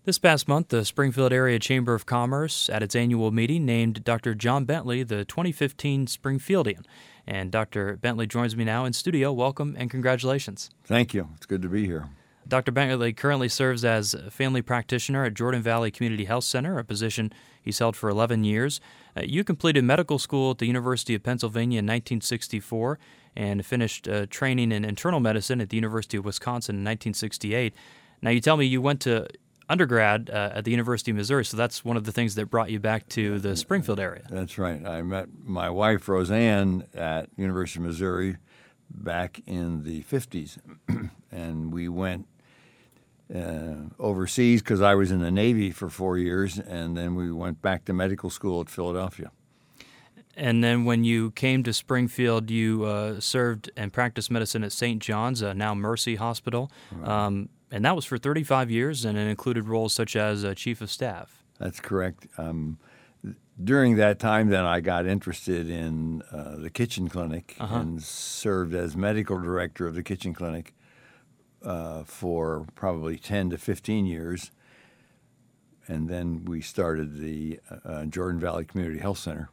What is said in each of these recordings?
This past month, the Springfield Area Chamber of Commerce, at its annual meeting, named Dr. John Bentley the 2015 Springfieldian. And Dr. Bentley joins me now in studio. Welcome and congratulations. Thank you. It's good to be here. Dr. Bentley currently serves as a family practitioner at Jordan Valley Community Health Center, a position he's held for 11 years. You completed medical school at the University of Pennsylvania in 1964 and finished training in internal medicine at the University of Wisconsin in 1968. Now, you tell me you went to undergrad at the University of Missouri, so that's one of the things that brought you back to the Springfield area. That's right. I met my wife, Roseanne, at University of Missouri back in the 50s, and we went overseas because I was in the Navy for 4 years, and then we went back to medical school at Philadelphia. And then when you came to Springfield, you served and practiced medicine at St. John's, now Mercy Hospital. Right. And that was for 35 years, and it included roles such as chief of staff. That's correct. During that time, then, I got interested in the kitchen clinic and served as medical director of the kitchen clinic for probably 10 to 15 years. And then we started the Jordan Valley Community Health Center.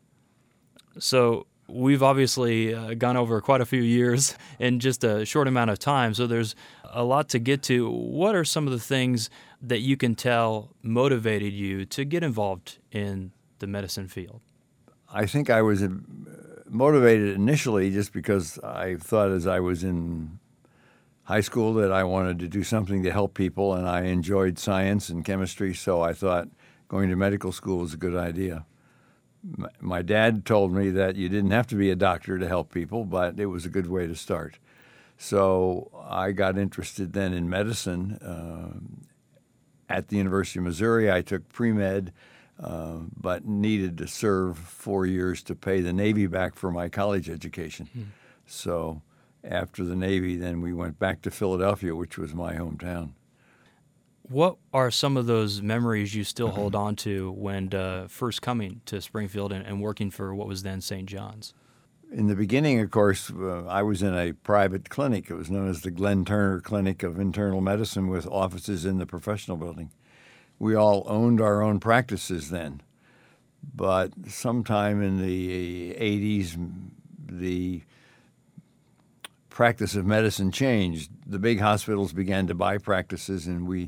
So we've obviously gone over quite a few years in just a short amount of time, so there's a lot to get to. What are some of the things that you can tell motivated you to get involved in the medicine field? I think I was motivated initially just because I thought as I was in high school that I wanted to do something to help people, and I enjoyed science and chemistry, so I thought going to medical school was a good idea. My dad told me that you didn't have to be a doctor to help people, but it was a good way to start. So I got interested then in medicine. At the University of Missouri, I took pre-med, but needed to serve 4 years to pay the Navy back for my college education. So after the Navy, then we went back to Philadelphia, which was my hometown. What are some of those memories you still hold on to when first coming to Springfield and working for what was then St. John's? In the beginning, of course, I was in a private clinic. It was known as the Glenn Turner Clinic of Internal Medicine with offices in the professional building. We all owned our own practices then. But sometime in the 80s, the practice of medicine changed. The big hospitals began to buy practices, and we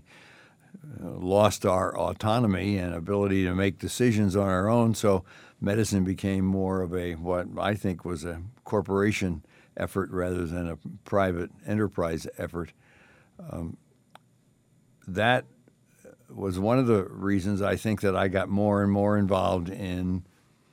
lost our autonomy and ability to make decisions on our own, so medicine became more of what I think was a corporation effort rather than a private enterprise effort. That was one of the reasons I think that I got more and more involved in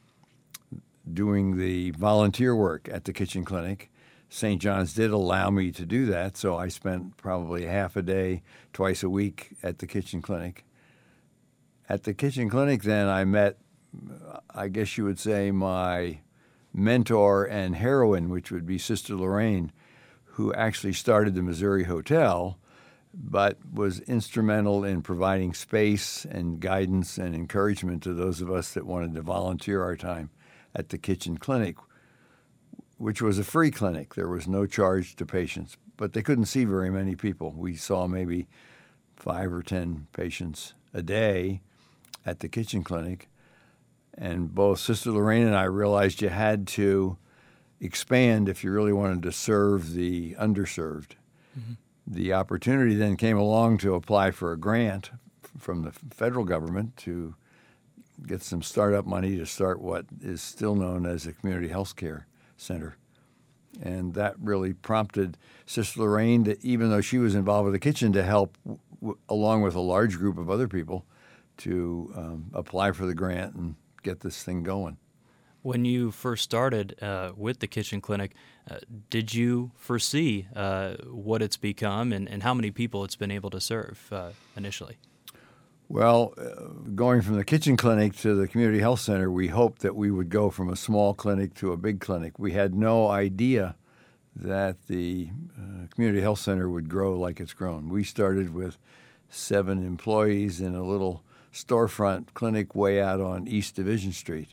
doing the volunteer work at the kitchen clinic. St. John's did allow me to do that, so I spent probably half a day, twice a week at the kitchen clinic. At the kitchen clinic, then, I met, I guess you would say, my mentor and heroine, which would be Sister Lorraine, who actually started the Missouri Hotel, but was instrumental in providing space and guidance and encouragement to those of us that wanted to volunteer our time at the kitchen clinic, which was a free clinic. There was no charge to patients, but they couldn't see very many people. We saw maybe 5 or 10 patients a day at the kitchen clinic. And both Sister Lorraine and I realized you had to expand if you really wanted to serve the underserved. Mm-hmm. The opportunity then came along to apply for a grant from the federal government to get some startup money to start what is still known as a community health care center. And that really prompted Sister Lorraine, to, even though she was involved with the kitchen, to help along with a large group of other people to apply for the grant and get this thing going. When you first started with the kitchen clinic, did you foresee what it's become and how many people it's been able to serve initially? Well, going from the kitchen clinic to the community health center, we hoped that we would go from a small clinic to a big clinic. We had no idea that the community health center would grow like it's grown. We started with 7 employees in a little storefront clinic way out on East Division Street.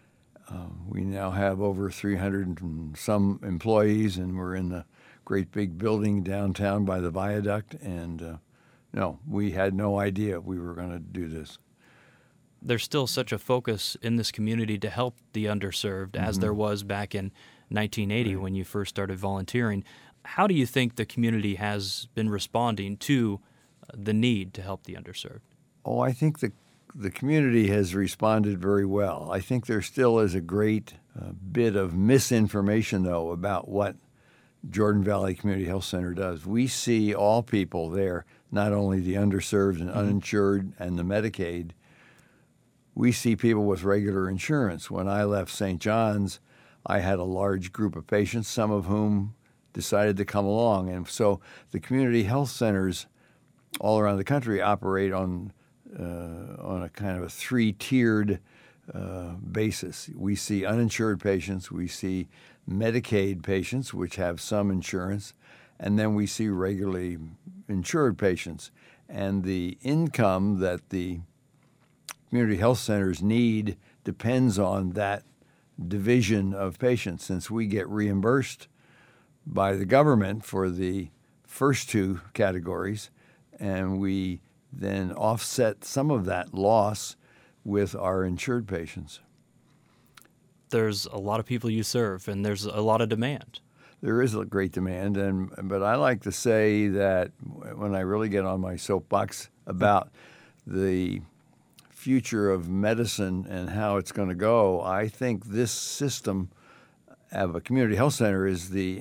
We now have over 300 and some employees, and we're in the great big building downtown by the viaduct, and No, we had no idea we were going to do this. There's still such a focus in this community to help the underserved as there was back in 1980 when you first started volunteering. How do you think the community has been responding to the need to help the underserved? Oh, I think the community has responded very well. I think there still is a great bit of misinformation, though, about what Jordan Valley Community Health Center does. We see all people there, not only the underserved and uninsured and the Medicaid. We see people with regular insurance. When I left St. John's, I had a large group of patients, some of whom decided to come along. And so the community health centers all around the country operate on a kind of a three-tiered basis. We see uninsured patients, we see Medicaid patients, which have some insurance, and then we see regularly insured patients. And the income that the community health centers need depends on that division of patients. Since we get reimbursed by the government for the first two categories, and we then offset some of that loss with our insured patients. There's a lot of people you serve, and there's a lot of demand. There is a great demand, but I like to say that when I really get on my soapbox about the future of medicine and how it's going to go, I think this system of a community health center is the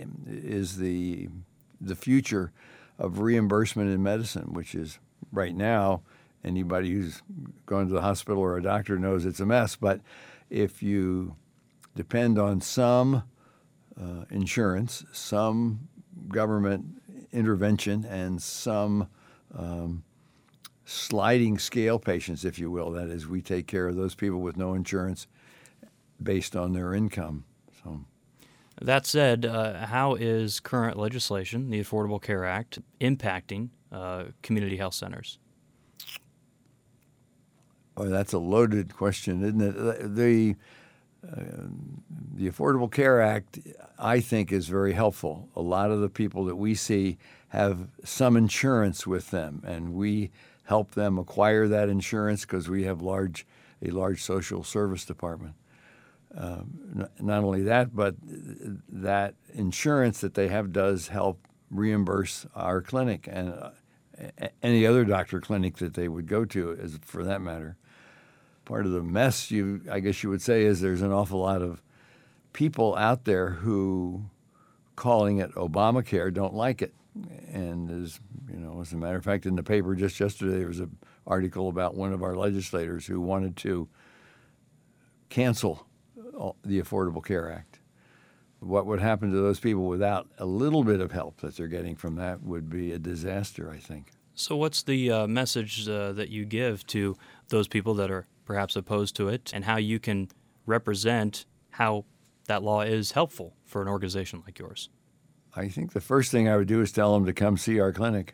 future of reimbursement in medicine, which is right now, anybody who's gone to the hospital or a doctor knows it's a mess. But if you depend on some insurance, some government intervention, and some sliding scale patients, if you will, that is, we take care of those people with no insurance based on their income. So. That said, how is current legislation, the Affordable Care Act, impacting community health centers? Oh, that's a loaded question, isn't it? The Affordable Care Act, I think, is very helpful. A lot of the people that we see have some insurance with them, and we help them acquire that insurance because we have a large social service department. Not only that, but that insurance that they have does help reimburse our clinic and any other doctor clinic that they would go to, as for that matter. Part of the mess, I guess you would say, is there's an awful lot of people out there who, calling it Obamacare, don't like it. And as a matter of fact, in the paper just yesterday, there was an article about one of our legislators who wanted to cancel the Affordable Care Act. What would happen to those people without a little bit of help that they're getting from that would be a disaster, I think. So what's the message that you give to those people that are perhaps opposed to it, and how you can represent how that law is helpful for an organization like yours? I think the first thing I would do is tell them to come see our clinic.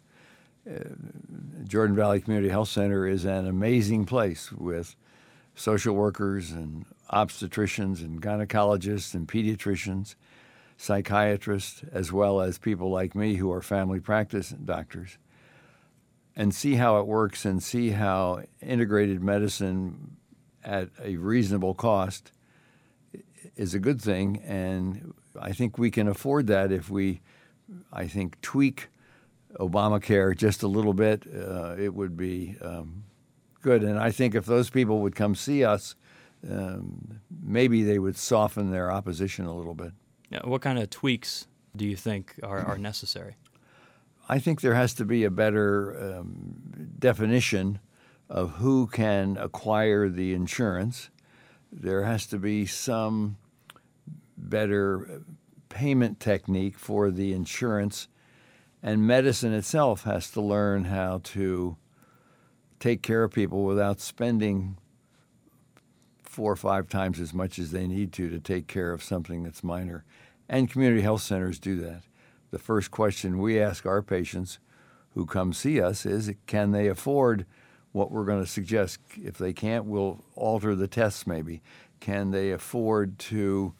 Jordan Valley Community Health Center is an amazing place with social workers and obstetricians and gynecologists and pediatricians, psychiatrists, as well as people like me who are family practice doctors, and see how it works and see how integrated medicine at a reasonable cost is a good thing. And I think we can afford that if we, tweak Obamacare just a little bit. It would be good. And I think if those people would come see us, maybe they would soften their opposition a little bit. Yeah, what kind of tweaks do you think are necessary? I think there has to be a better definition of who can acquire the insurance. There has to be some better payment technique for the insurance, and medicine itself has to learn how to take care of people without spending 4 or 5 times as much as they need to take care of something that's minor. And community health centers do that. The first question we ask our patients who come see us is, can they afford what we're going to suggest? If they can't, we'll alter the tests maybe. Can they afford to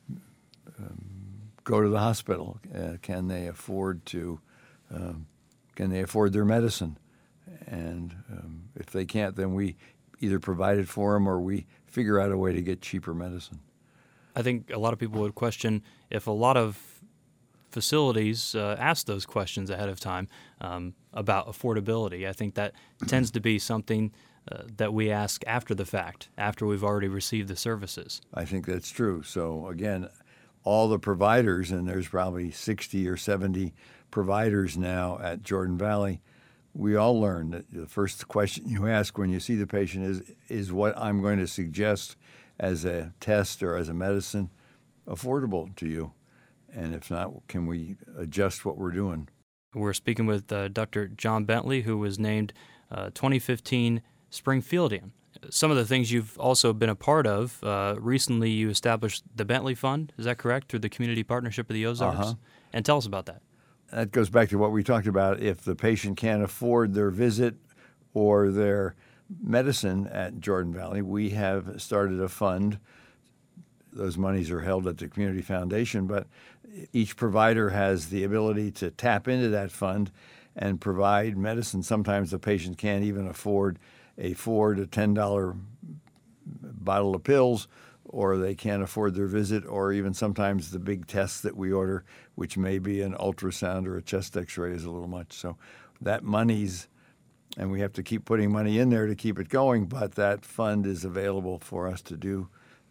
go to the hospital? Can they afford to Can they afford their medicine? And if they can't, then we either provide it for them or we figure out a way to get cheaper medicine. I think a lot of people would question if a lot of facilities ask those questions ahead of time about affordability. I think that tends to be something that we ask after the fact, after we've already received the services. I think that's true. So again, all the providers, and there's probably 60 or 70 providers now at Jordan Valley, we all learn that the first question you ask when you see the patient is what I'm going to suggest as a test or as a medicine affordable to you? And if not, can we adjust what we're doing? We're speaking with Dr. John Bentley, who was named 2015 Springfieldian. Some of the things you've also been a part of, recently you established the Bentley Fund, is that correct, through the Community Partnership of the Ozarks? Uh-huh. And tell us about that. That goes back to what we talked about. If the patient can't afford their visit or their medicine at Jordan Valley, we have started a fund. Those monies are held at the Community Foundation, but each provider has the ability to tap into that fund and provide medicine. Sometimes the patient can't even afford a $4 to $10 bottle of pills, or they can't afford their visit, or even sometimes the big tests that we order, which may be an ultrasound or a chest x-ray, is a little much. So that money's, and we have to keep putting money in there to keep it going, but that fund is available for us to do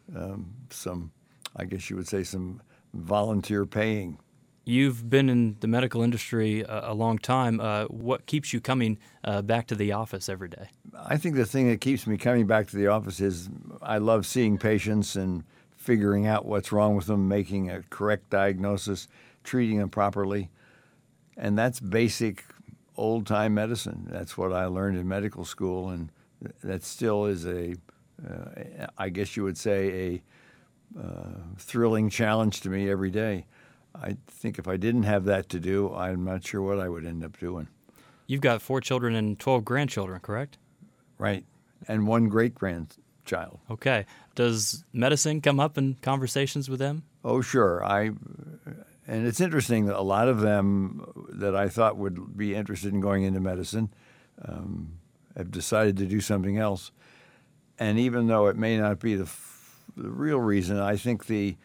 some, I guess you would say, some volunteer paying. You've been in the medical industry a long time. What keeps you coming back to the office every day? I think the thing that keeps me coming back to the office is I love seeing patients and figuring out what's wrong with them, making a correct diagnosis, treating them properly. And that's basic old-time medicine. That's what I learned in medical school, and that still is I guess you would say, a thrilling challenge to me every day. I think if I didn't have that to do, I'm not sure what I would end up doing. You've got 4 children and 12 grandchildren, correct? Right, and 1 great-grandchild. Okay. Does medicine come up in conversations with them? Oh, sure. And it's interesting that a lot of them that I thought would be interested in going into medicine have decided to do something else. And even though it may not be the real reason, I think the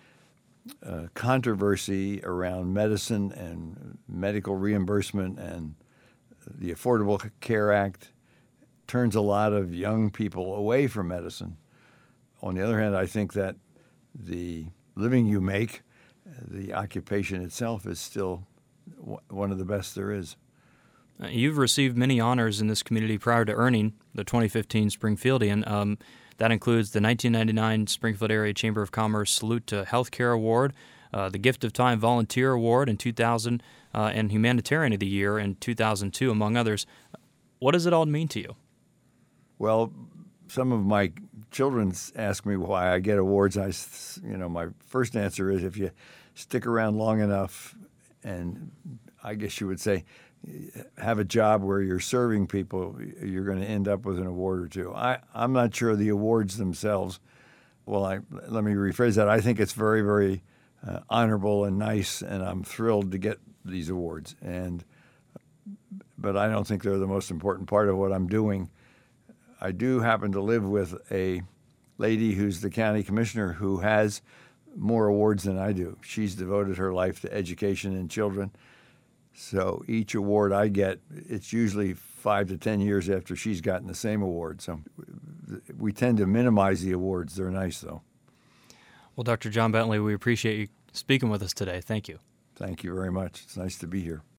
controversy around medicine and medical reimbursement and the Affordable Care Act turns a lot of young people away from medicine. On the other hand, I think that the living you make, the occupation itself, is still one of the best there is. You've received many honors in this community prior to earning the 2015 Springfieldian. That includes the 1999 Springfield Area Chamber of Commerce Salute to Healthcare Award, the Gift of Time Volunteer Award in 2000, and Humanitarian of the Year in 2002, among others. What does it all mean to you? Well, some of my children ask me why I get awards. My first answer is if you stick around long enough, and I guess you would say have a job where you're serving people, you're going to end up with an award or two. I'm not sure the awards themselves. Well, let me rephrase that. I think it's very, very honorable and nice, and I'm thrilled to get these awards. But I don't think they're the most important part of what I'm doing. I do happen to live with a lady who's the county commissioner who has more awards than I do. She's devoted her life to education and children. So each award I get, it's usually 5 to 10 years after she's gotten the same award. So we tend to minimize the awards. They're nice, though. Well, Dr. John Bentley, we appreciate you speaking with us today. Thank you. Thank you very much. It's nice to be here.